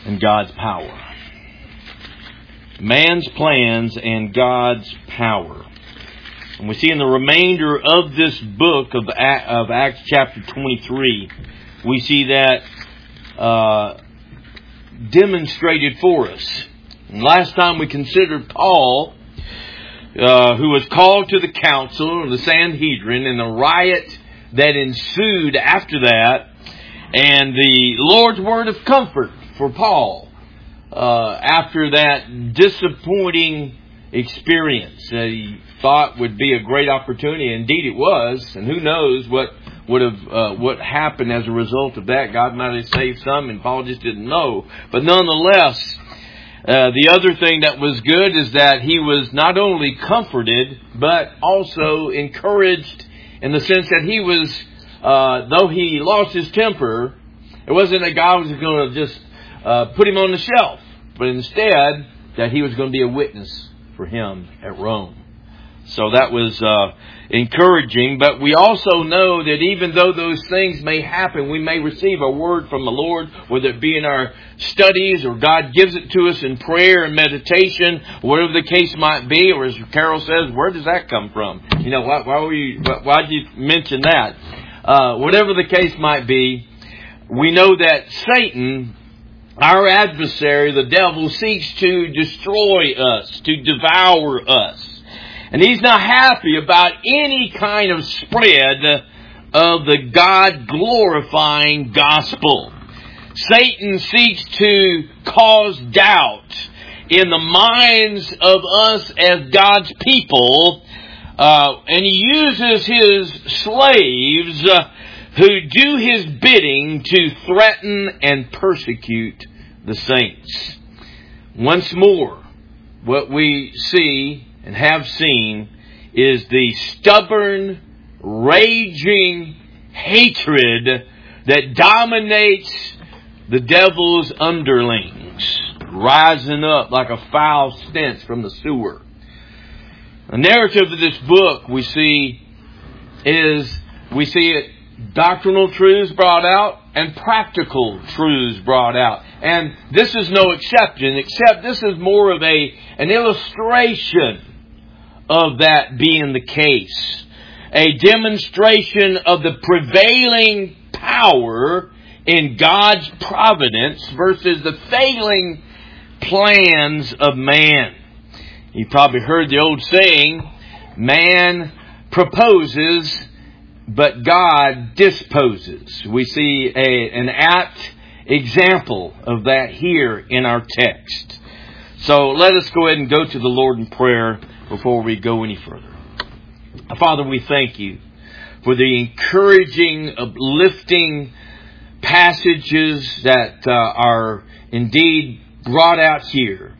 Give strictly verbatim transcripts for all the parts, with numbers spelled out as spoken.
and God's power. Man's plans and God's power. And we see in the remainder of this book of of Acts chapter twenty-three, we see that uh, demonstrated for us. And last time we considered Paul, uh, who was called to the council of the Sanhedrin, and the riot that ensued after that, and the Lord's word of comfort for Paul uh, after that disappointing experience that he thought would be a great opportunity. Indeed it was, and who knows what would have uh, what happened as a result of that. God might have saved some and Paul just didn't know. But nonetheless, uh, the other thing that was good is that he was not only comforted but also encouraged, in the sense that he was, uh, though he lost his temper, it wasn't that God was going to just uh, put him on the shelf, but instead that he was going to be a witness for him at Rome. So that was uh, encouraging. But we also know that even though those things may happen, we may receive a word from the Lord, whether it be in our studies or God gives it to us in prayer and meditation, whatever the case might be. Or as Carol says, where does that come from? You know, why, why were you? Why did you mention that? Uh, whatever the case might be, we know that Satan, our adversary, the devil, seeks to destroy us, to devour us. And he's not happy about any kind of spread of the God-glorifying gospel. Satan seeks to cause doubt in the minds of us as God's people, uh, and he uses his slaves uh, who do his bidding to threaten and persecute the saints. Once more, what we see and have seen is the stubborn, raging hatred that dominates the devil's underlings, rising up like a foul stench from the sewer. The narrative of this book we see is, we see it doctrinal truths brought out and practical truths brought out. And this is no exception, except this is more of a an illustration of that being the case. A demonstration of the prevailing power in God's providence versus the failing plans of man. You probably heard the old saying, man proposes, but God disposes. We see a, an apt example of that here in our text. So let us go ahead and go to the Lord in prayer before we go any further. Father, we thank you for the encouraging, uplifting passages that uh, are indeed brought out here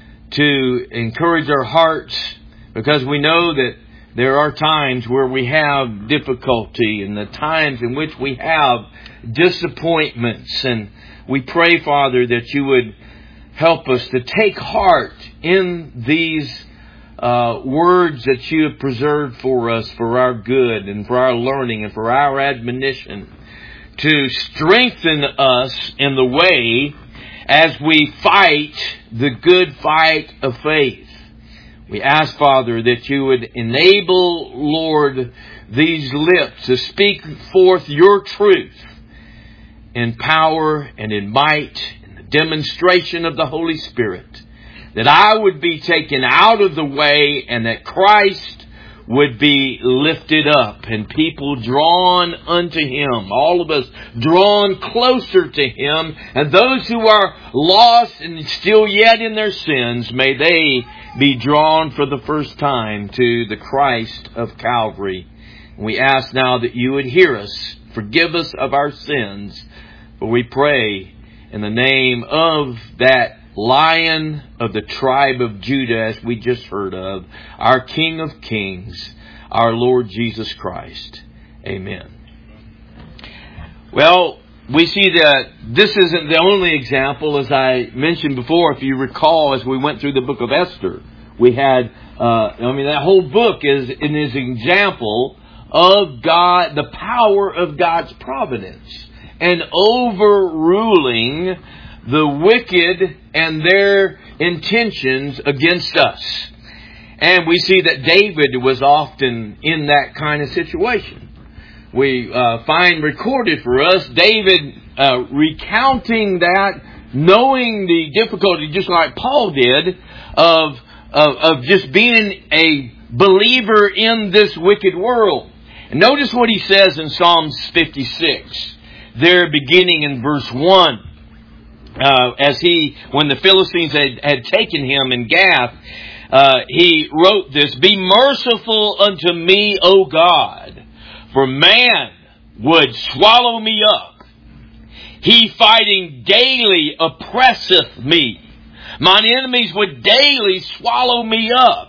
to encourage our hearts, because we know that there are times where we have difficulty and the times in which we have disappointments. And we pray, Father, that you would help us to take heart in these uh, words that you have preserved for us for our good and for our learning and for our admonition, to strengthen us in the way as we fight the good fight of faith. We ask, Father, that you would enable, Lord, these lips to speak forth your truth in power and in might, in the demonstration of the Holy Spirit, that I would be taken out of the way and that Christ would be lifted up and people drawn unto Him, all of us drawn closer to Him, and those who are lost and still yet in their sins, may they be drawn for the first time to the Christ of Calvary. We ask now that you would hear us, forgive us of our sins, for we pray in the name of that Lion of the tribe of Judah, as we just heard of, our King of Kings, our Lord Jesus Christ. Amen. Well, we see that this isn't the only example. As I mentioned before, if you recall, as we went through the book of Esther, we had, uh, I mean, that whole book is, is an example of God, the power of God's providence, and overruling the wicked and their intentions against us. And we see that David was often in that kind of situation. We uh, find recorded for us David uh, recounting that, knowing the difficulty, just like Paul did, of, of, of just being a believer in this wicked world. And notice what he says in Psalms fifty-six, there beginning in verse one. Uh, as he, when the Philistines had, had taken him in Gath, uh, he wrote this, "Be merciful unto me, O God, for man would swallow me up. He fighting daily oppresseth me. Mine enemies would daily swallow me up.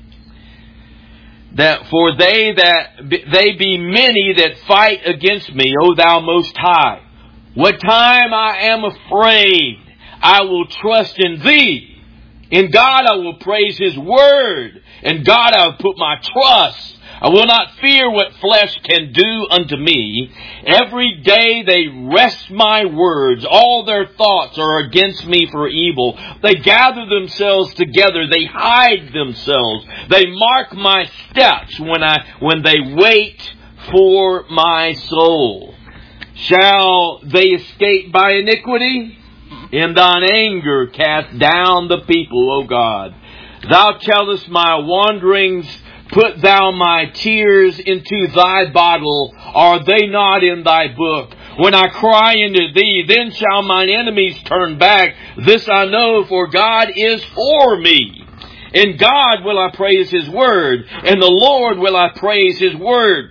That for they that they be many that fight against me, O thou most high. What time I am afraid, I will trust in Thee. In God I will praise His word. In God I will put my trust. I will not fear what flesh can do unto me. Every day they wrest my words. All their thoughts are against me for evil. They gather themselves together. They hide themselves. They mark my steps when I when they wait for my soul. Shall they escape by iniquity? In thine anger cast down the people, O God. Thou tellest my wanderings. Put thou my tears into thy bottle. Are they not in thy book? When I cry unto thee, then shall mine enemies turn back. This I know, for God is for me. In God will I praise His word. In the Lord will I praise His word.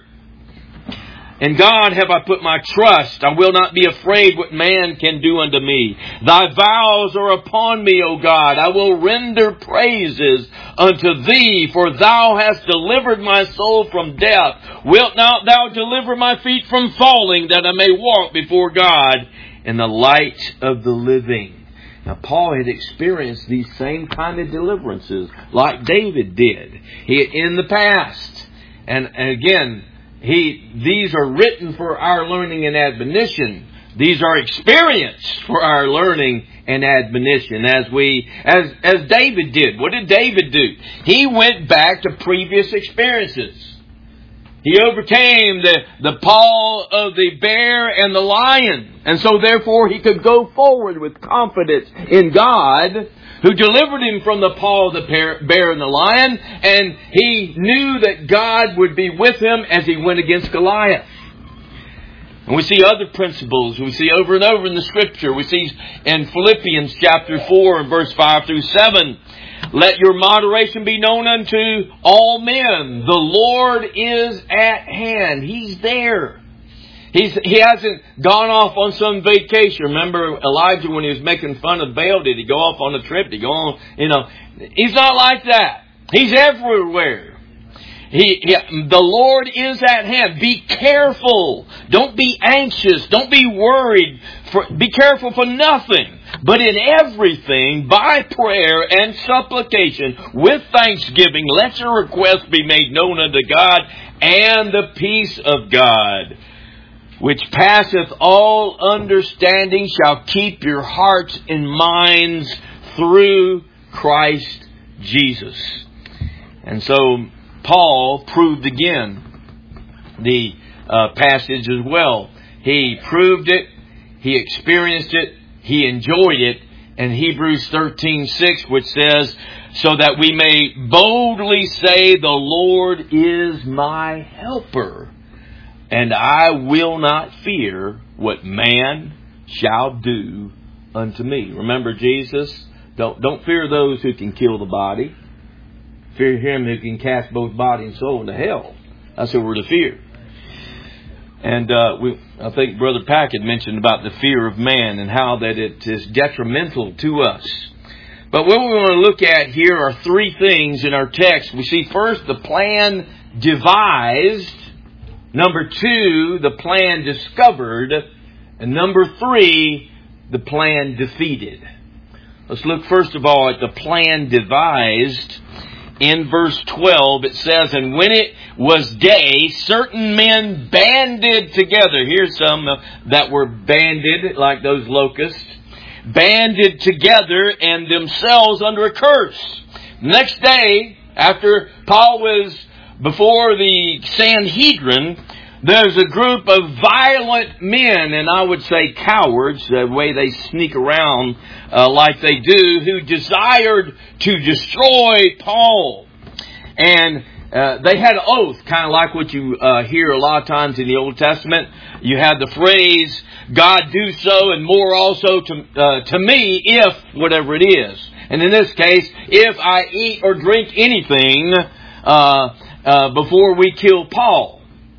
In God have I put my trust. I will not be afraid what man can do unto me. Thy vows are upon me, O God. I will render praises unto Thee, for Thou hast delivered my soul from death. Wilt not Thou deliver my feet from falling, that I may walk before God in the light of the living? Now, Paul had experienced these same kind of deliverances like David did he, in the past. And, and again, He, these are written for our learning and admonition. These are experienced for our learning and admonition, as we, as, as David did. What did David do? He went back to previous experiences. He overcame the, the paw of the bear and the lion. And so therefore he could go forward with confidence in God, who delivered him from the paw of the bear and the lion, and he knew that God would be with him as he went against Goliath. And we see other principles we see over and over in the Scripture. We see in Philippians chapter four and verse five through seven, "Let your moderation be known unto all men. The Lord is at hand." He's there. He's, he hasn't gone off on some vacation. Remember Elijah when he was making fun of Baal? Did he go off on a trip? Did he go on? You know, he's not like that. He's everywhere. He, he, the Lord is at hand. Be careful. Don't be anxious. Don't be worried. For, be careful for nothing. But in everything, by prayer and supplication, with thanksgiving, let your requests be made known unto God, and the peace of God, which passeth all understanding, shall keep your hearts and minds through Christ Jesus. And so Paul proved again the uh, passage as well. He proved it, he experienced it, he enjoyed it. And Hebrews thirteen six, which says, "So that we may boldly say, the Lord is my helper, and I will not fear what man shall do unto me." Remember Jesus? Don't, don't fear those who can kill the body. Fear Him who can cast both body and soul into hell. That's what we're to fear. And uh, we, I think Brother Pack had mentioned about the fear of man and how that it is detrimental to us. But what we want to look at here are three things in our text. We see first the plan devised. Number two, the plan discovered. And number three, the plan defeated. Let's look first of all at the plan devised. In verse twelve it says, "And when it was day, certain men banded together." Here's some that were banded like those locusts. banded together and themselves under a curse. Next day, after Paul was before the Sanhedrin, there's a group of violent men, and I would say cowards, the way they sneak around uh, like they do, who desired to destroy Paul. And uh, they had an oath, kind of like what you uh, hear a lot of times in the Old Testament. You had the phrase, God do so and more also to, uh, to me if whatever it is. And in this case, if I eat or drink anything uh, uh, before we kill Paul.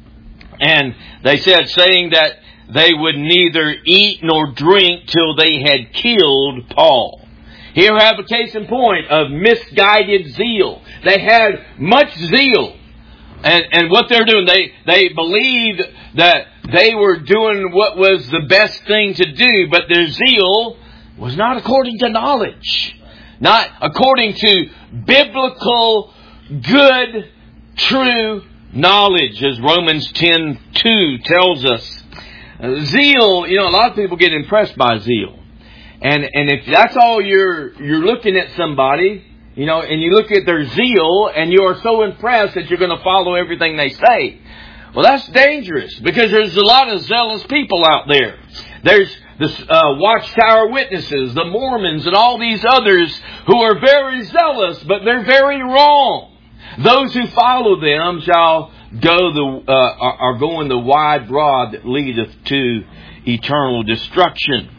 And they said, saying that they would neither eat nor drink till they had killed Paul. Here we have a case in point of misguided zeal. They had much zeal. And, and what they're doing, they, they believed that they were doing what was the best thing to do, but their zeal was not according to knowledge. Not according to biblical, good, true knowledge, as Romans ten two tells us. Uh, zeal, you know, a lot of people get impressed by zeal. And and if that's all you're you're looking at somebody, you know, and you look at their zeal and you are so impressed that you're going to follow everything they say. Well, that's dangerous, because there's a lot of zealous people out there. There's the uh, Watchtower Witnesses, the Mormons, and all these others who are very zealous, but they're very wrong. Those who follow them shall go the uh, are going the wide road that leadeth to eternal destruction.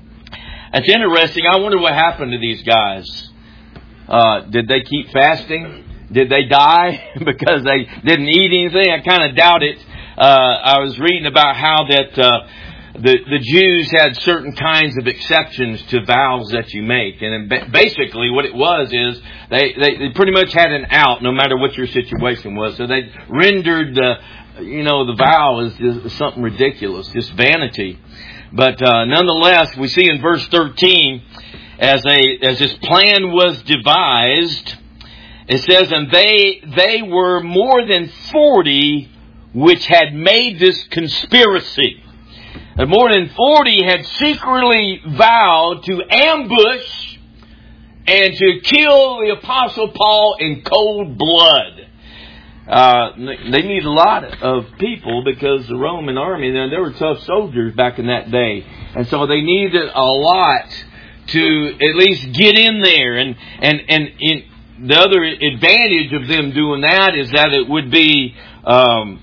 It's interesting. I wonder what happened to these guys. Uh, did they keep fasting? Did they die because they didn't eat anything? I kind of doubt it. Uh, I was reading about how that uh, the the Jews had certain kinds of exceptions to vows that you make, and basically what it was is they, they, they pretty much had an out no matter what your situation was. So they rendered the you know the vow as just something ridiculous, just vanity. But uh, nonetheless, we see in verse thirteen, as a as this plan was devised, it says, and they they were more than forty which had made this conspiracy. And more than forty had secretly vowed to ambush and to kill the Apostle Paul in cold blood. Uh, they need a lot of people, because the Roman army, they were tough soldiers back in that day. And so they needed a lot to at least get in there. And, and, and in, the other advantage of them doing that is that it would be um,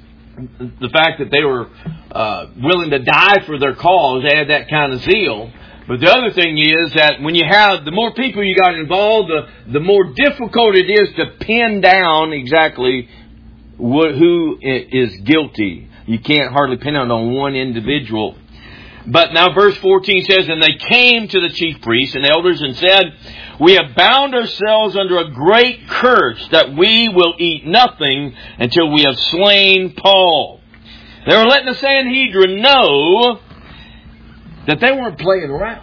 the fact that they were uh, willing to die for their cause. They had that kind of zeal. But the other thing is that when you have, the more people you got involved, the, the more difficult it is to pin down exactly what, who is guilty. You can't hardly pin it on one individual. But now verse fourteen says, and they came to the chief priests and elders and said, we have bound ourselves under a great curse that we will eat nothing until we have slain Paul. They were letting the Sanhedrin know that they weren't playing around.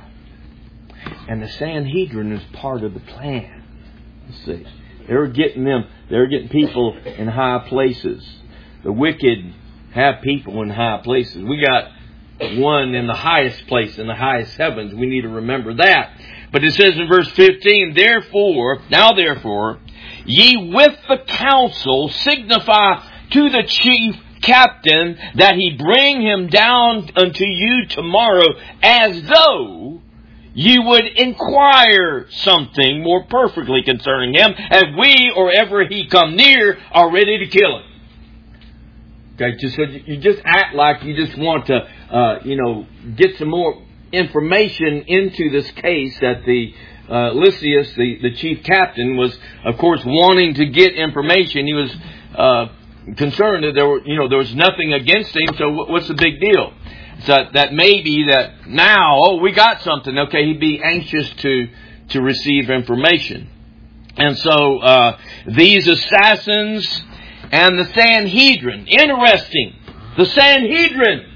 And the Sanhedrin is part of the plan. Let's see. They were getting them, they were getting people in high places. The wicked have people in high places. We got one in the highest place, in the highest heavens. We need to remember that. But it says in verse fifteen, therefore, now therefore, ye with the council signify to the chief captain that he bring him down unto you tomorrow, as though ye would inquire something more perfectly concerning him, as we, or ever he come near, are ready to kill him. Okay, just so you just act like you just want to, uh, you know, get some more information into this case that the uh, Lysias, the, the chief captain, was, of course, wanting to get information. He was uh, concerned that there were, you know, there was nothing against him. So what's the big deal? So that maybe that now, oh, we got something. Okay, he'd be anxious to to receive information. And so uh, these assassins and the Sanhedrin, interesting, the Sanhedrin,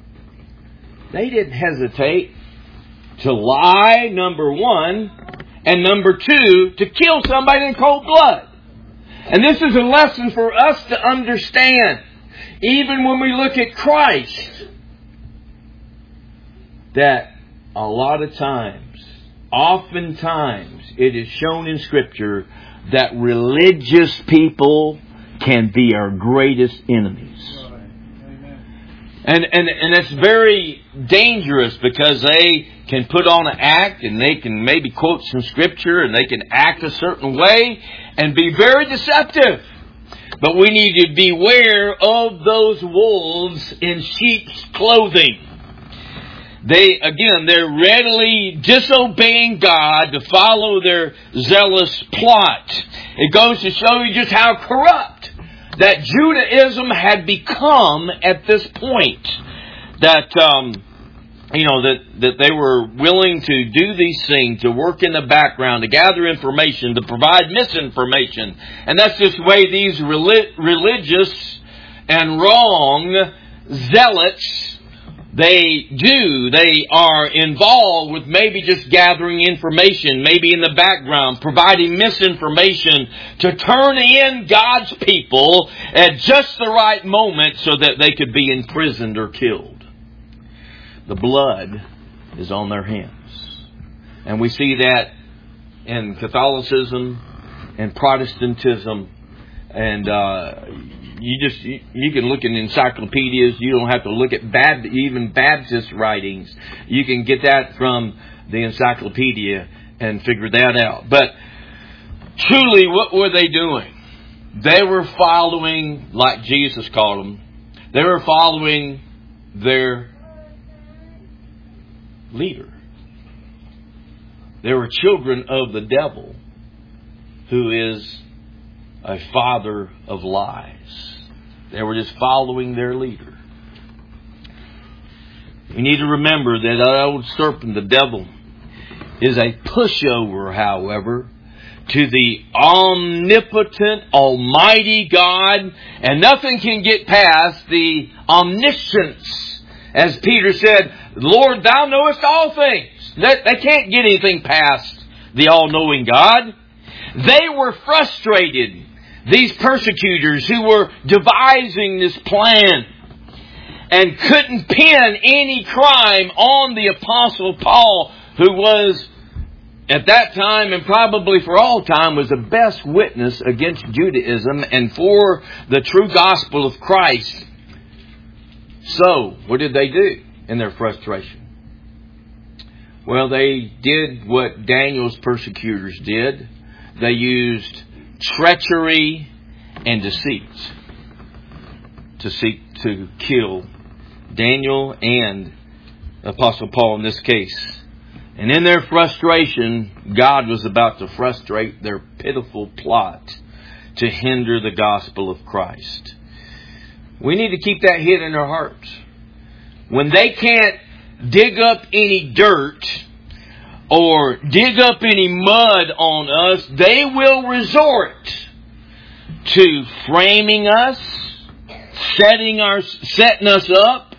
they didn't hesitate to lie, number one, and number two, to kill somebody in cold blood. And this is a lesson for us to understand. Even when we look at Christ, that a lot of times, oftentimes, it is shown in Scripture that religious people can be our greatest enemies. And, and, and it's very dangerous because they can put on an act and they can maybe quote some Scripture and they can act a certain way and be very deceptive. But we need to beware of those wolves in sheep's clothing. They, again, they're readily disobeying God to follow their zealous plot. It goes to show you just how corrupt that Judaism had become at this point. That, um, you know, that, that they were willing to do these things, to work in the background, to gather information, to provide misinformation. And that's just the way these relig- religious and wrong zealots, they do. They are involved with maybe just gathering information, maybe in the background, providing misinformation to turn in God's people at just the right moment so that they could be imprisoned or killed. The blood is on their hands. And we see that in Catholicism and Protestantism. And uh, you just you, you can look in encyclopedias. You don't have to look at Bab- even Baptist writings. You can get that from the encyclopedia and figure that out. But truly, what were they doing? They were following, like Jesus called them, they were following their leader. They were children of the devil, who is a father of lies. They were just following their leader. We need to remember that that old serpent, the devil, is a pushover, however, to the omnipotent, almighty God, and nothing can get past the omniscience. As Peter said, Lord, thou knowest all things. They, they can't get anything past the all-knowing God. They were frustrated, these persecutors who were devising this plan, and couldn't pin any crime on the Apostle Paul, who was, at that time and probably for all time, was the best witness against Judaism and for the true gospel of Christ. So, what did they do in their frustration? Well, they did what Daniel's persecutors did. They used treachery and deceit to seek to kill Daniel and Apostle Paul in this case. And in their frustration, God was about to frustrate their pitiful plot to hinder the gospel of Christ. We need to keep that hid in our hearts. When they can't dig up any dirt or dig up any mud on us, they will resort to framing us, setting our setting us up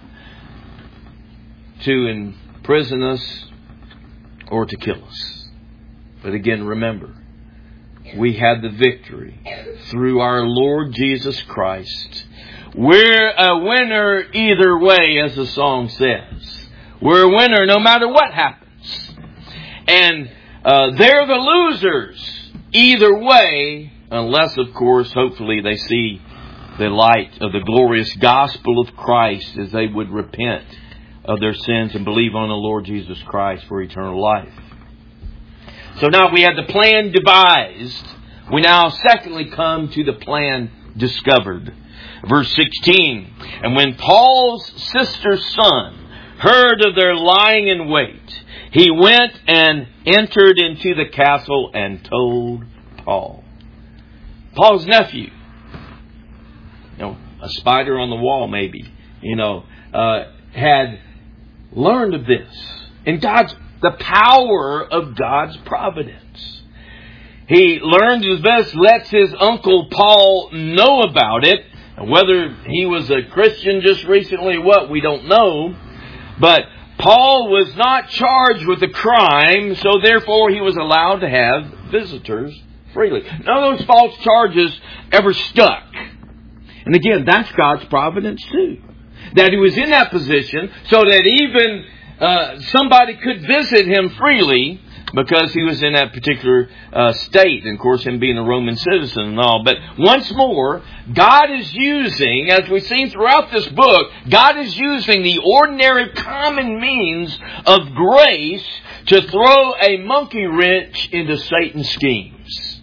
to imprison us or to kill us. But again, remember, we had the victory through our Lord Jesus Christ. We're a winner either way, as the song says. We're a winner no matter what happens. And uh, they're the losers either way, unless, of course, hopefully they see the light of the glorious gospel of Christ as they would repent of their sins and believe on the Lord Jesus Christ for eternal life. So now we have the plan devised. We now secondly come to the plan discovered. Verse sixteen, and when Paul's sister's son heard of their lying in wait, he went and entered into the castle and told Paul. Paul's nephew, you know, a spider on the wall maybe, you know, uh, had learned of this. And God's, the power of God's providence. He learned his best, lets his uncle Paul know about it. Whether he was a Christian just recently, what, we don't know. But Paul was not charged with a crime, so therefore he was allowed to have visitors freely. None of those false charges ever stuck. And again, that's God's providence too. That he was in that position so that even uh, somebody could visit him freely because he was in that particular uh, state. And of course, him being a Roman citizen and all. But once more, God is using, as we've seen throughout this book, God is using the ordinary common means of grace to throw a monkey wrench into Satan's schemes.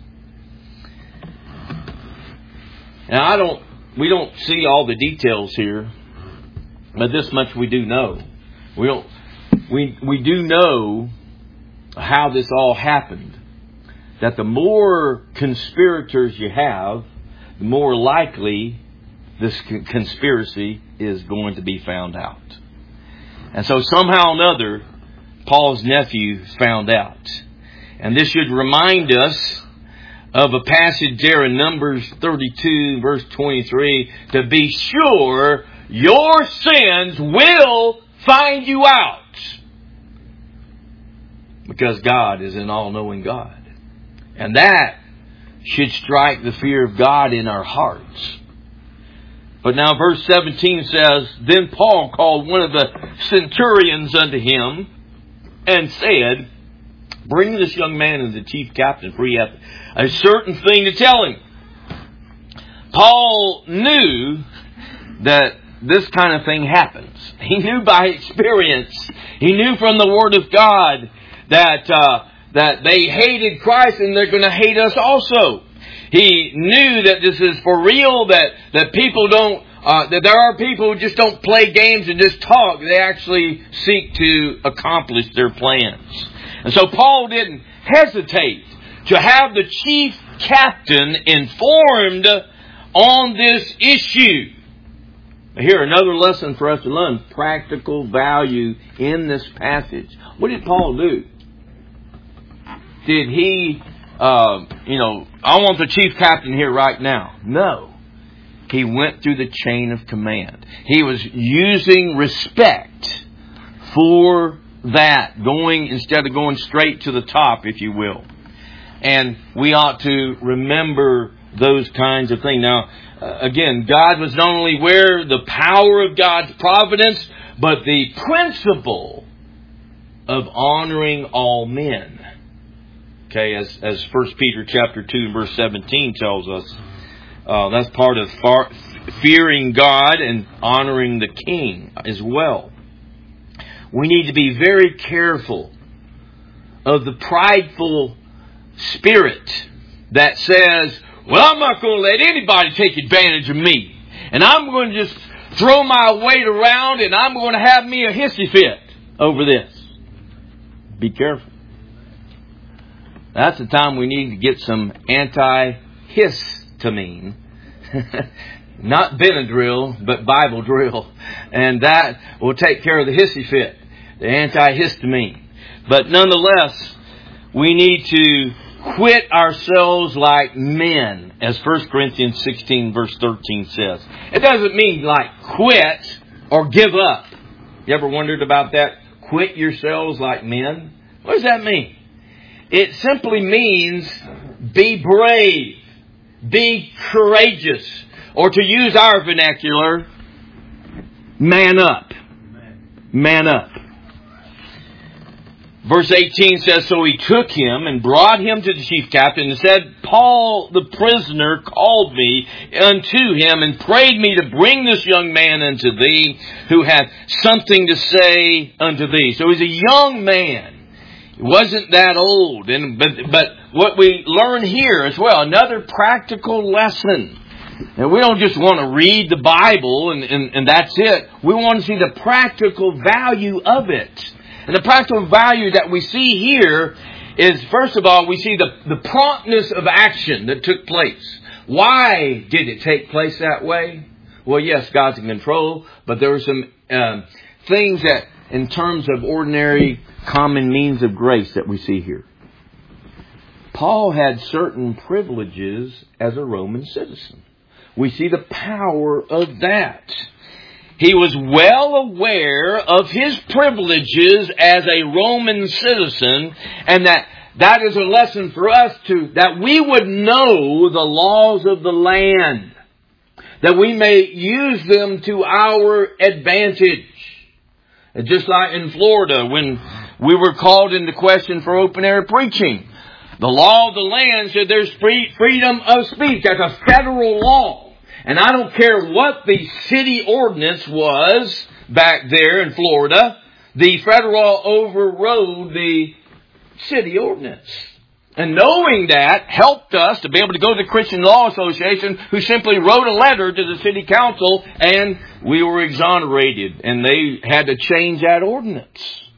Now, I don't, we don't see all the details here, but this much we do know. We don't, we, we do know how this all happened. That the more conspirators you have, the more likely this conspiracy is going to be found out. And so somehow or another, Paul's nephew found out. And this should remind us of a passage there in Numbers thirty-two, verse twenty-three, to be sure your sins will find you out. Because God is an all-knowing God. And that should strike the fear of God in our hearts. But now verse seventeen says, Then Paul called one of the centurions unto him and said, Bring this young man to the chief captain, for he hath a certain thing to tell him. Paul knew that this kind of thing happens. He knew by experience. He knew from the Word of God that uh, that they hated Christ and they're going to hate us also. He knew that this is for real, that, that people don't, uh, that there are people who just don't play games and just talk. They actually seek to accomplish their plans. And so Paul didn't hesitate to have the chief captain informed on this issue. Here, another lesson for us to learn, practical value in this passage. What did Paul do? Did he, uh, you know, I want the chief captain here right now? No. He went through the chain of command. He was using respect for that, going instead of going straight to the top, if you will. And we ought to remember those kinds of things. Now, uh, again, God was not only aware of the power of God's providence, but the principle of honoring all men. Okay, as as First Peter chapter two and verse seventeen tells us, uh, that's part of far, fearing God and honoring the king as well. We need to be very careful of the prideful spirit that says, well, I'm not going to let anybody take advantage of me. And I'm going to just throw my weight around and I'm going to have me a hissy fit over this. Be careful. That's the time we need to get some anti-histamine. Not Benadryl, but Bible drill. And that will take care of the hissy fit. The antihistamine. But nonetheless, we need to quit ourselves like men, as First Corinthians sixteen verse thirteen says. It doesn't mean like quit or give up. You ever wondered about that? Quit yourselves like men? What does that mean? It simply means be brave, be courageous, or to use our vernacular, man up. Man up. Verse eighteen says, So he took him and brought him to the chief captain and said, Paul the prisoner called me unto him and prayed me to bring this young man unto thee, who hath something to say unto thee. So he's a young man. He wasn't that old. And but, but what we learn here as well, another practical lesson. And we don't just want to read the Bible and, and, and that's it. We want to see the practical value of it. And the practical value that we see here is, first of all, we see the, the promptness of action that took place. Why did it take place that way? Well, yes, God's in control, but there were some um, things that, in terms of ordinary common means of grace, that we see here. Paul had certain privileges as a Roman citizen. We see the power of that. He was well aware of his privileges as a Roman citizen, and that that is a lesson for us to, that we would know the laws of the land, that we may use them to our advantage. Just like in Florida when we were called into question for open air preaching. The law of the land said there's free, freedom of speech. That's a federal law. And I don't care what the city ordinance was back there in Florida. The federal law overrode the city ordinance. And knowing that helped us to be able to go to the Christian Law Association, who simply wrote a letter to the city council, and we were exonerated. And they had to change that ordinance.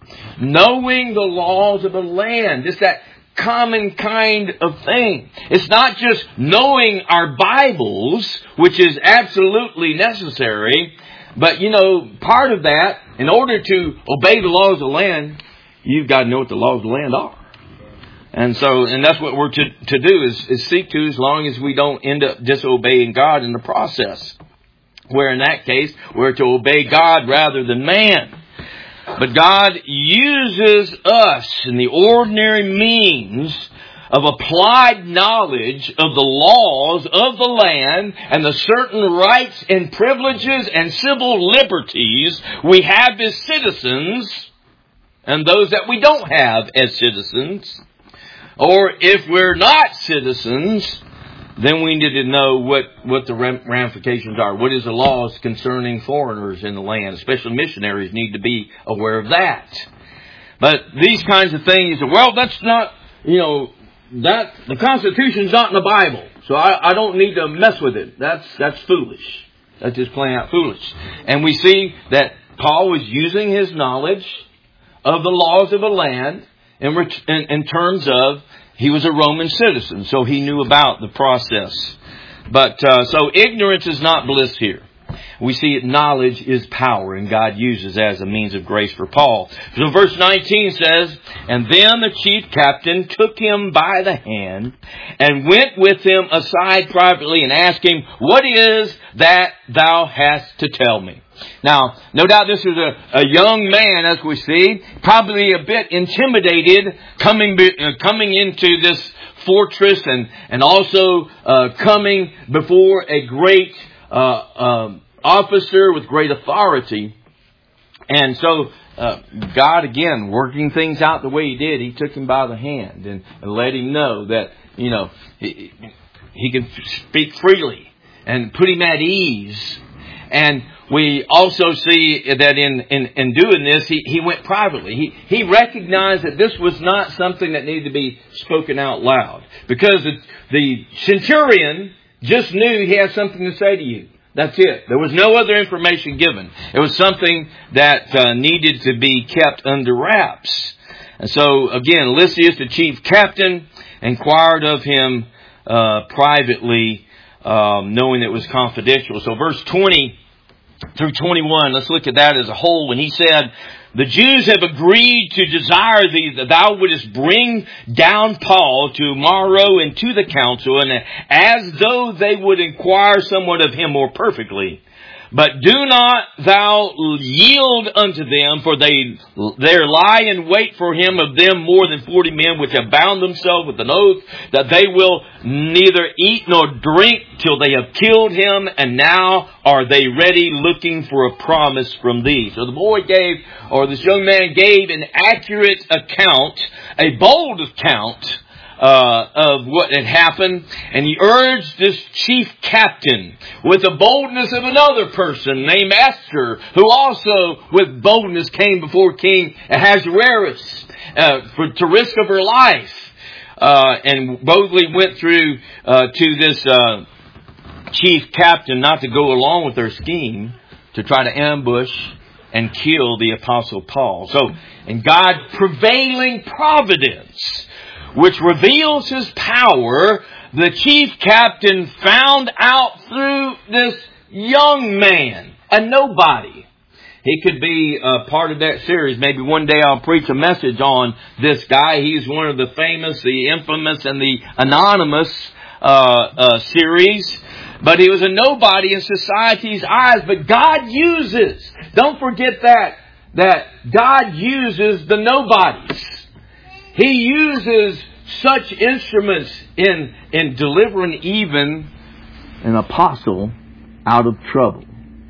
Knowing the laws of the land. Just that common kind of thing. It's not just knowing our Bibles, which is absolutely necessary. But, you know, part of that, in order to obey the laws of the land, you've got to know what the laws of the land are. And so, and that's what we're to, to do is, is seek to, as long as we don't end up disobeying God in the process. Where in that case, we're to obey God rather than man. But God uses us in the ordinary means of applied knowledge of the laws of the land and the certain rights and privileges and civil liberties we have as citizens and those that we don't have as citizens. Or if we're not citizens, then we need to know what, what the ramifications are. What is the laws concerning foreigners in the land? Especially missionaries need to be aware of that. But these kinds of things, well, that's not, you know, that the Constitution's not in the Bible, so I, I don't need to mess with it. That's that's foolish. That's just plain out foolish. And we see that Paul was using his knowledge of the laws of the land in, in, in terms of he was a Roman citizen, so he knew about the process. But uh, so ignorance is not bliss here. We see that knowledge is power, and God uses as a means of grace for Paul. So verse nineteen says, "And then the chief captain took him by the hand and went with him aside privately and asked him, 'What is that thou hast to tell me?'" Now, no doubt this was a, a young man, as we see, probably a bit intimidated coming uh, coming into this fortress and, and also uh, coming before a great uh, um, officer with great authority. And so uh, God, again, working things out the way He did, He took him by the hand and, and let him know that, you know, he, he can speak freely and put him at ease. And we also see that in, in, in doing this, he, he went privately. He, he recognized that this was not something that needed to be spoken out loud. Because the, the centurion just knew he had something to say to you. That's it. There was no other information given. It was something that uh, needed to be kept under wraps. And so, again, Lysias, the chief captain, inquired of him uh, privately, um, knowing it was confidential. So verse twenty through twenty-one, let's look at that as a whole. When he said, "The Jews have agreed to desire thee that thou wouldest bring down Paul tomorrow into the council, and as though they would inquire somewhat of him more perfectly. But do not thou yield unto them, for they there lie in wait for him of them more than forty men, which have bound themselves with an oath, that they will neither eat nor drink till they have killed him, and now are they ready looking for a promise from thee." So the boy gave, or this young man gave an accurate account, a bold account, Uh, of what had happened, and he urged this chief captain with the boldness of another person named Esther, who also with boldness came before King Ahasuerus uh, for, to risk of her life, uh, and boldly went through uh, to this uh, chief captain not to go along with their scheme to try to ambush and kill the Apostle Paul. So, in God's prevailing providence, which reveals His power, the chief captain found out through this young man, a nobody. He could be a part of that series. Maybe one day I'll preach a message on this guy. He's one of the famous, the infamous, and the anonymous uh, uh, series. But he was a nobody in society's eyes. But God uses, don't forget that, that God uses the nobodies. He uses such instruments in, in delivering even an apostle out of trouble.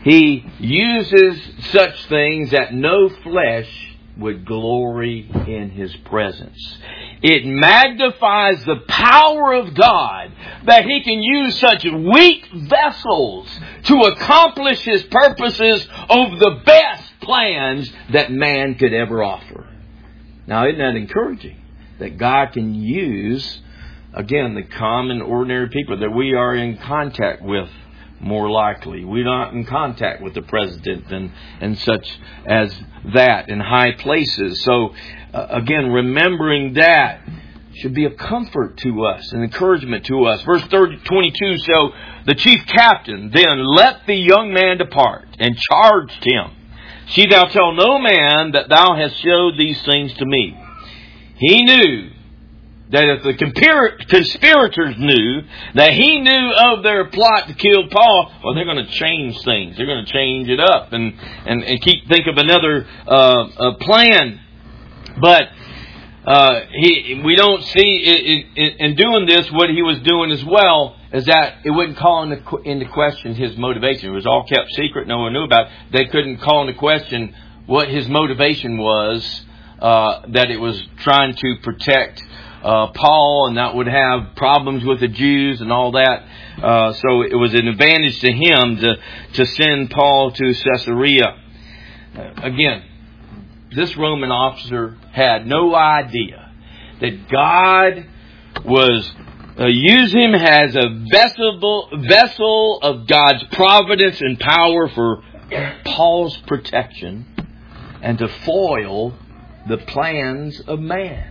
He uses such things that no flesh would glory in His presence. It magnifies the power of God that He can use such weak vessels to accomplish His purposes over the best plans that man could ever offer. Now, isn't that encouraging? That God can use, again, the common, ordinary people that we are in contact with. More likely, we're not in contact with the president and, and such as that in high places. So, uh, again, remembering that should be a comfort to us, an encouragement to us. Verse thirty, twenty-two, so the chief captain then let the young man depart and charged him, see thou tell no man that thou hast showed these things to me. He knew that if the conspirators knew that he knew of their plot to kill Paul, well, they're going to change things. They're going to change it up and, and, and keep think of another uh, uh, plan. But uh, he, we don't see in, in doing this what he was doing as well is that it wouldn't call into, into question his motivation. It was all kept secret. No one knew about it. They couldn't call into question what his motivation was, uh, that it was trying to protect Uh, Paul, and that would have problems with the Jews and all that. Uh, so it was an advantage to him to, to send Paul to Caesarea. Uh, again, this Roman officer had no idea that God was uh, using him as a vessel, vessel of God's providence and power for Paul's protection and to foil the plans of man.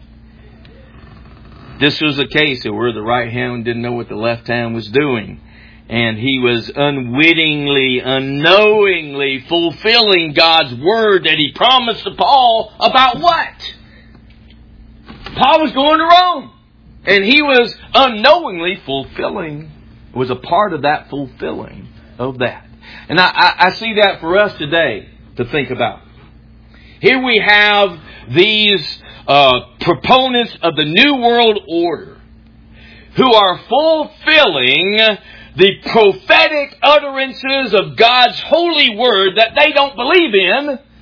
This was a case where the right hand didn't know what the left hand was doing. And he was unwittingly, unknowingly fulfilling God's word that He promised to Paul about what? Paul was going to Rome. And he was unknowingly fulfilling, was a part of that fulfilling of that. And I, I, I see that for us today to think about. Here we have these Uh, proponents of the New World Order who are fulfilling the prophetic utterances of God's holy word that they don't believe in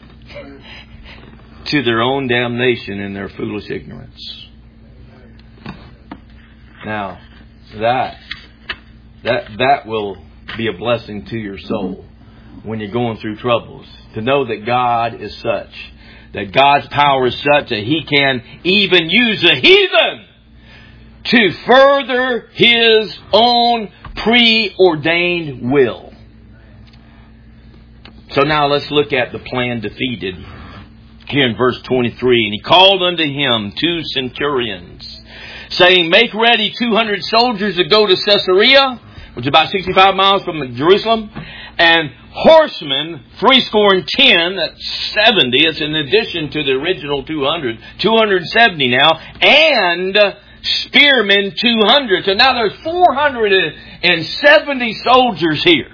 to their own damnation in their foolish ignorance. Now, that that that will be a blessing to your soul when you're going through troubles. To know that God is such, that God's power is such that He can even use the heathen to further His own preordained will. So now let's look at the plan defeated here in verse twenty-three. And he called unto him two centurions, saying, make ready two hundred soldiers to go to Caesarea, which is about sixty-five miles from Jerusalem, and horsemen, three score and ten, that's seventy. It's in addition to the original two hundred. two hundred seventy now. And spearmen, two hundred. So now there's four hundred seventy soldiers here.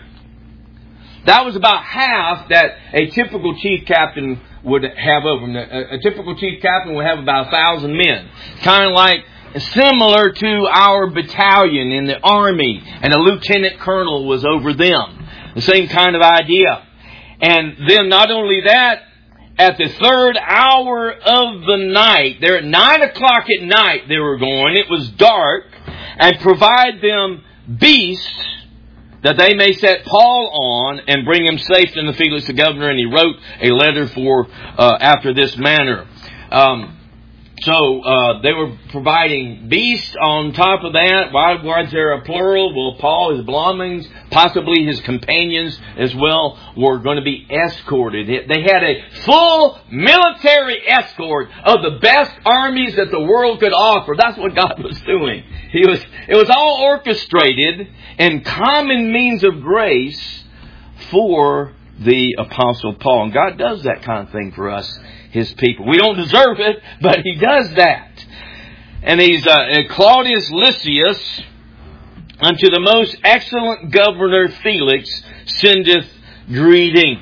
That was about half that a typical chief captain would have over him. A, a typical chief captain would have about a thousand men. Kind of like similar to our battalion in the army. And a lieutenant colonel was over them. The same kind of idea. And then not only that, at the third hour of the night, there at nine o'clock at night they were going, it was dark, and provide them beasts that they may set Paul on and bring him safe to the Felix the governor. And he wrote a letter for uh, after this manner. Um, So uh, they were providing beasts on top of that. Why was there a plural? Well, Paul, his belongings, possibly his companions as well, were going to be escorted. They had a full military escort of the best armies that the world could offer. That's what God was doing. He was. It was all orchestrated in common means of grace for the Apostle Paul. And God does that kind of thing for us, His people. We don't deserve it, but He does that. And he's uh, Claudius Lysias, unto the most excellent governor Felix, sendeth greeting.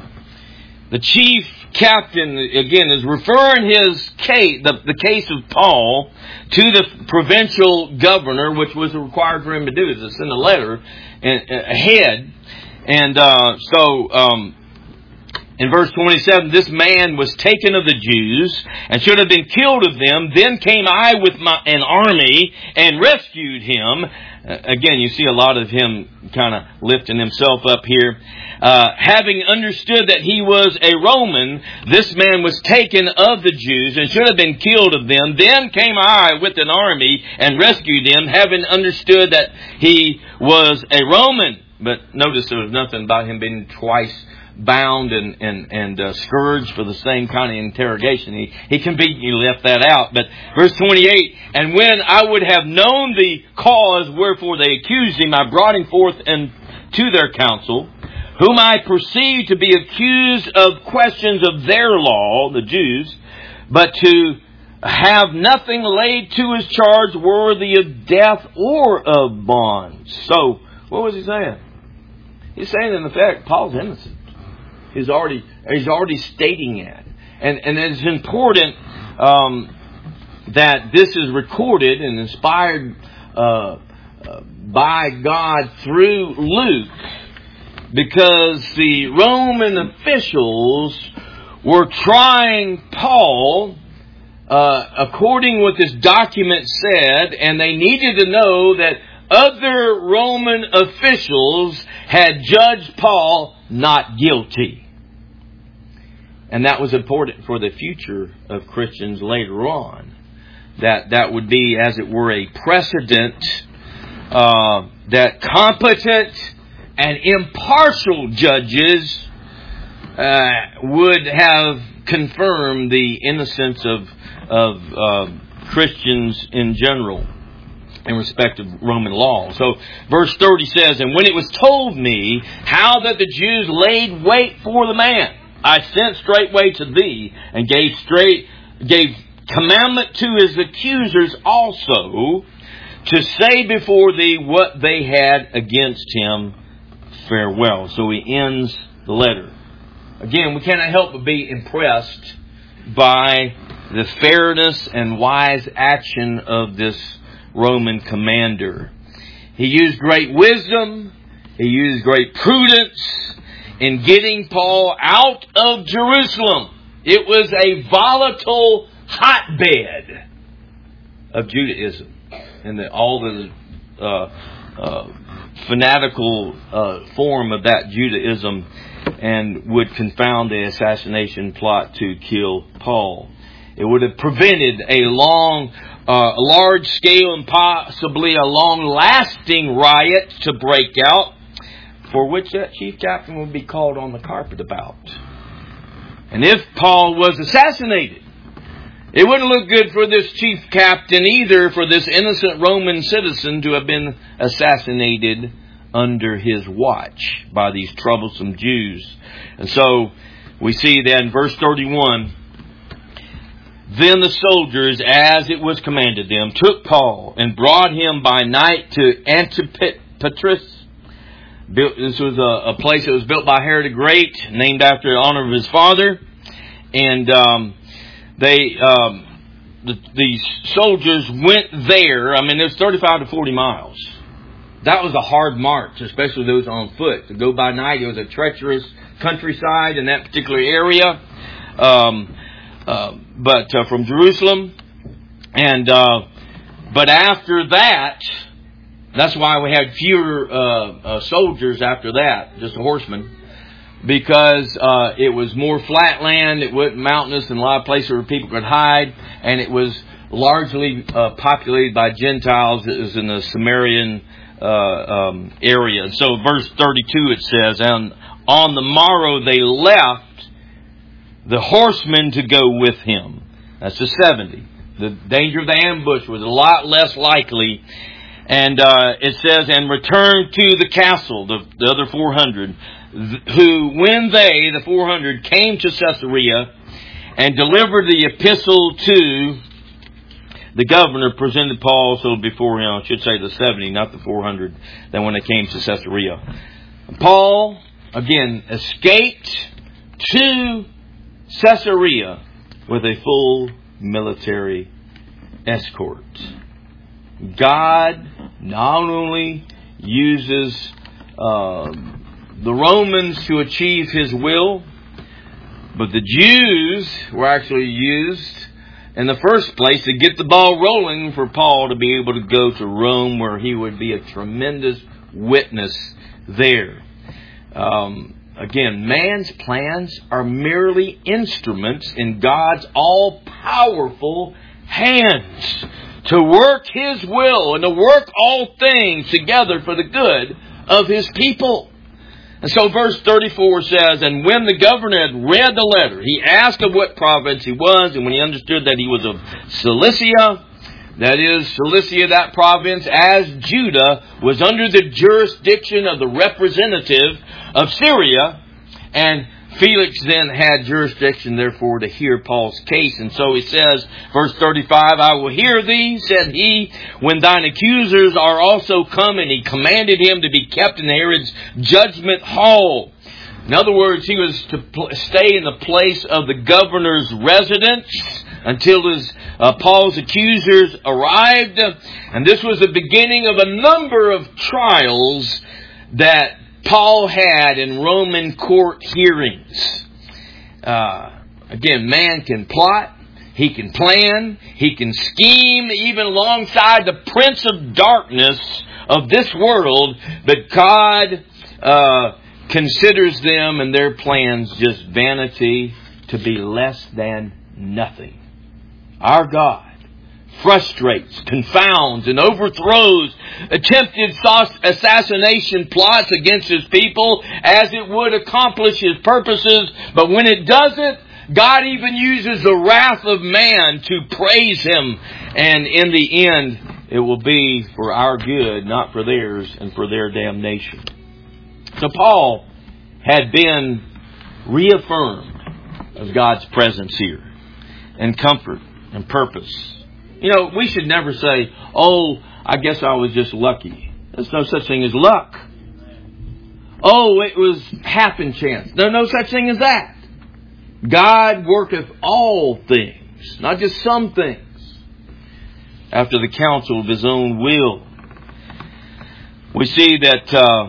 The chief captain, again, is referring his case, the, the case of Paul, to the provincial governor, which was required for him to do, is to send a letter ahead. And uh, so, um, in verse twenty-seven, this man was taken of the Jews and should have been killed of them. Then came I with my, an army and rescued him. Uh, again, you see a lot of him kind of lifting himself up here. Uh, having understood that he was a Roman, this man was taken of the Jews and should have been killed of them. Then came I with an army and rescued him, having understood that he was a Roman. But notice there was nothing about him being twice bound and and and uh, scourged for the same kind of interrogation. He he conveniently left that out. But verse twenty-eight, and when I would have known the cause wherefore they accused him, I brought him forth and to their council, whom I perceived to be accused of questions of their law, the Jews, but to have nothing laid to his charge worthy of death or of bonds. So what was he saying? He's saying, in effect, Paul's innocent. He's already he's already stating that, and and it's important um, that this is recorded and inspired uh, uh, by God through Luke, because the Roman officials were trying Paul uh, according to what this document said, and they needed to know that other Roman officials had judged Paul not guilty. And that was important for the future of Christians later on. That that would be, as it were, a precedent uh, that competent and impartial judges uh, would have confirmed the innocence of, of uh, Christians in general in respect of Roman law. So verse thirty says, and when it was told me how that the Jews laid wait for the man, I sent straightway to thee, and gave straight gave commandment to his accusers also to say before thee what they had against him. Farewell. So he ends the letter. Again, we cannot help but be impressed by the fairness and wise action of this Roman commander. He used great wisdom. He used great prudence in getting Paul out of Jerusalem. It was a volatile hotbed of Judaism, and the, all the uh, uh, fanatical uh, form of that Judaism, and would confound the assassination plot to kill Paul. It would have prevented a long, uh, large-scale and possibly a long-lasting riot to break out, for which that chief captain would be called on the carpet about. And if Paul was assassinated, it wouldn't look good for this chief captain either, for this innocent Roman citizen to have been assassinated under his watch by these troublesome Jews. And so we see that in verse thirty-one, then the soldiers, as it was commanded them, took Paul and brought him by night to Antipatris. This was a, a place that was built by Herod the Great, named after the honor of his father. And um, they, um, the, these soldiers went there. I mean, it was thirty-five to forty miles. That was a hard march, especially those on foot. To go by night, it was a treacherous countryside in that particular area. Um, uh, but uh, from Jerusalem, and uh, but after that. That's why we had fewer uh, uh, soldiers after that, just horsemen, because uh, it was more flat land, it wasn't mountainous, and a lot of places where people could hide, and it was largely uh, populated by Gentiles. It was in the Samarian uh, um, area. So verse thirty-two it says, and on the morrow they left the horsemen to go with him. That's the seventy. The danger of the ambush was a lot less likely. And uh, it says, and returned to the castle, the, the other four hundred, who, when they, the four hundred, came to Caesarea and delivered the epistle to the governor, presented Paul so before him, I should say the seventy, not the four hundred, then when they came to Caesarea. Paul, again, escaped to Caesarea with a full military escort. God not only uses uh, the Romans to achieve his will, but the Jews were actually used in the first place to get the ball rolling for Paul to be able to go to Rome, where he would be a tremendous witness there. Um, again, man's plans are merely instruments in God's all-powerful hands to work His will and to work all things together for the good of His people. And so verse thirty-four says, "And when the governor had read the letter, he asked of what province he was, and when he understood that he was of Cilicia," that is, Cilicia, that province, as Judah was under the jurisdiction of the representative of Syria, and Felix then had jurisdiction, therefore, to hear Paul's case. And so he says, verse thirty-five, "I will hear thee, said he, when thine accusers are also come." And he commanded him to be kept in Herod's judgment hall. In other words, he was to pl- stay in the place of the governor's residence until his uh, Paul's accusers arrived. And this was the beginning of a number of trials that Paul had in Roman court hearings. Uh, again, man can plot, he can plan, he can scheme, even alongside the prince of darkness of this world, but God uh, considers them and their plans just vanity, to be less than nothing. Our God frustrates, confounds, and overthrows attempted assassination plots against His people as it would accomplish His purposes. But when it doesn't, God even uses the wrath of man to praise Him. And in the end, it will be for our good, not for theirs and for their damnation. So Paul had been reaffirmed of God's presence here, and comfort and purpose. You know, we should never say, "Oh, I guess I was just lucky." There's no such thing as luck. "Oh, it was happen chance." There's no such thing as that. God worketh all things, not just some things, after the counsel of His own will. We see that uh,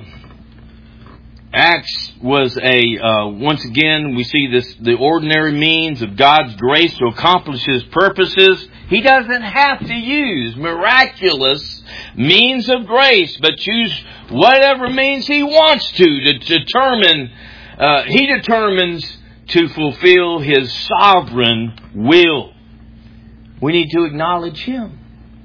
Acts was a, uh, once again, we see this, the ordinary means of God's grace to accomplish His purposes. He doesn't have to use miraculous means of grace, but choose whatever means He wants to, to determine, uh, He determines to fulfill His sovereign will. We need to acknowledge Him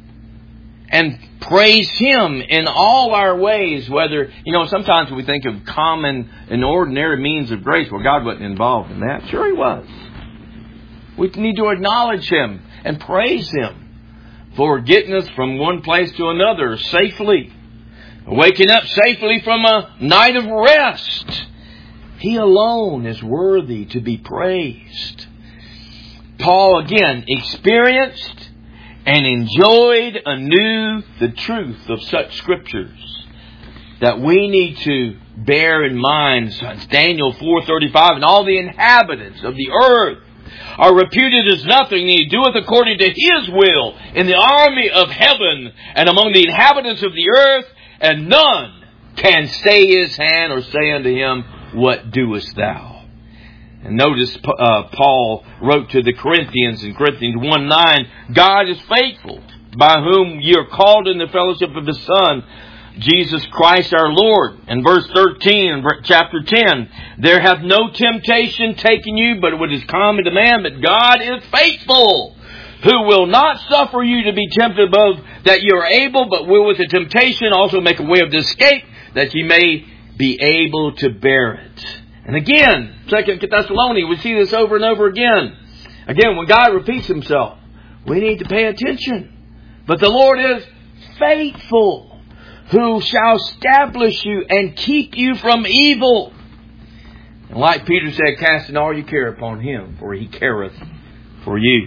and praise Him in all our ways, whether, you know, sometimes we think of common and ordinary means of grace. Well, God wasn't involved in that. Sure He was. We need to acknowledge Him and praise Him for getting us from one place to another safely, waking up safely from a night of rest. He alone is worthy to be praised. Paul, again, experienced and enjoyed anew the truth of such scriptures that we need to bear in mind. Daniel four thirty-five, "And all the inhabitants of the earth are reputed as nothing, and He doeth according to His will in the army of heaven and among the inhabitants of the earth, and none can stay His hand or say unto Him, What doest thou?" And notice uh, Paul wrote to the Corinthians in Corinthians one nine, "God is faithful, by whom ye are called in the fellowship of His Son, Jesus Christ our Lord." And verse thirteen in chapter ten, "There hath no temptation taken you, but what is common to man, but God is faithful, who will not suffer you to be tempted above that you are able, but will with the temptation also make a way of escape, that ye may be able to bear it." And again, Second Thessalonians, we see this over and over again. Again, when God repeats Himself, we need to pay attention. "But the Lord is faithful, who shall establish you and keep you from evil." And like Peter said, "Casting all your care upon Him, for He careth for you."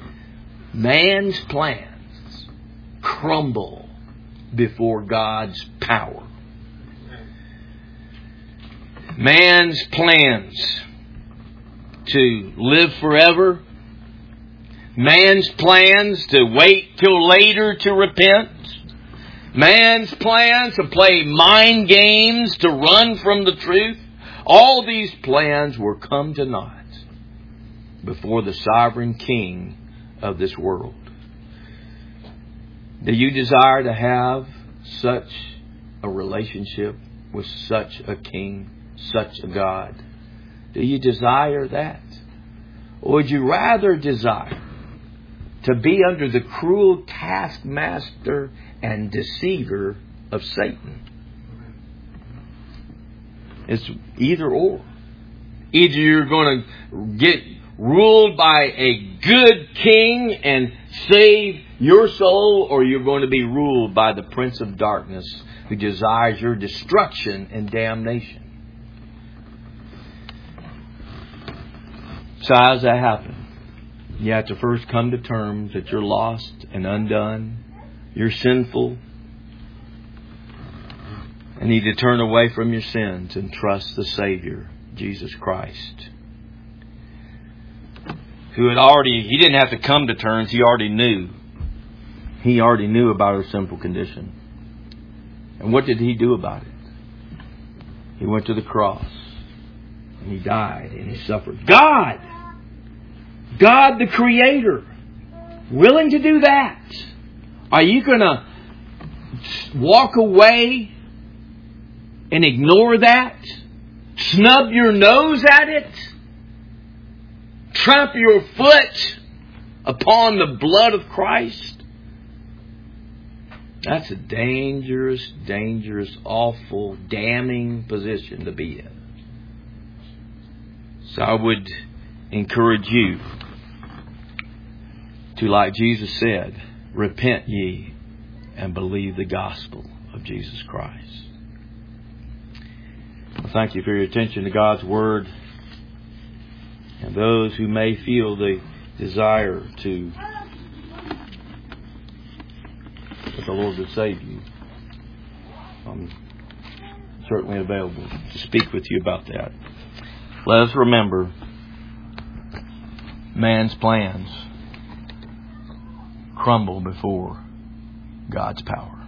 Man's plans crumble before God's power. Man's plans to live forever, man's plans to wait till later to repent, man's plans to play mind games, to run from the truth, all these plans were come to naught before the sovereign King of this world. Do you desire to have such a relationship with such a King, such a God? Do you desire that? Or would you rather desire to be under the cruel taskmaster and deceiver of Satan? It's either or. Either you're going to get ruled by a good king and save your soul, or you're going to be ruled by the Prince of Darkness who desires your destruction and damnation. So how does that happen? You have to first come to terms that you're lost and undone. You're sinful. And need to turn away from your sins and trust the Savior, Jesus Christ. Who had already, he didn't have to come to terms, he already knew. He already knew about our sinful condition. And what did he do about it? He went to the cross. And he died and he suffered. God! God the Creator, willing to do that. Are you going to walk away and ignore that? Snub your nose at it? Tramp your foot upon the blood of Christ? That's a dangerous, dangerous, awful, damning position to be in. So I would encourage you to, like Jesus said, repent ye and believe the gospel of Jesus Christ. Well, thank you for your attention to God's Word. And those who may feel the desire to, that the Lord would save you, I'm certainly available to speak with you about that. Let us remember, man's plans crumble before God's power.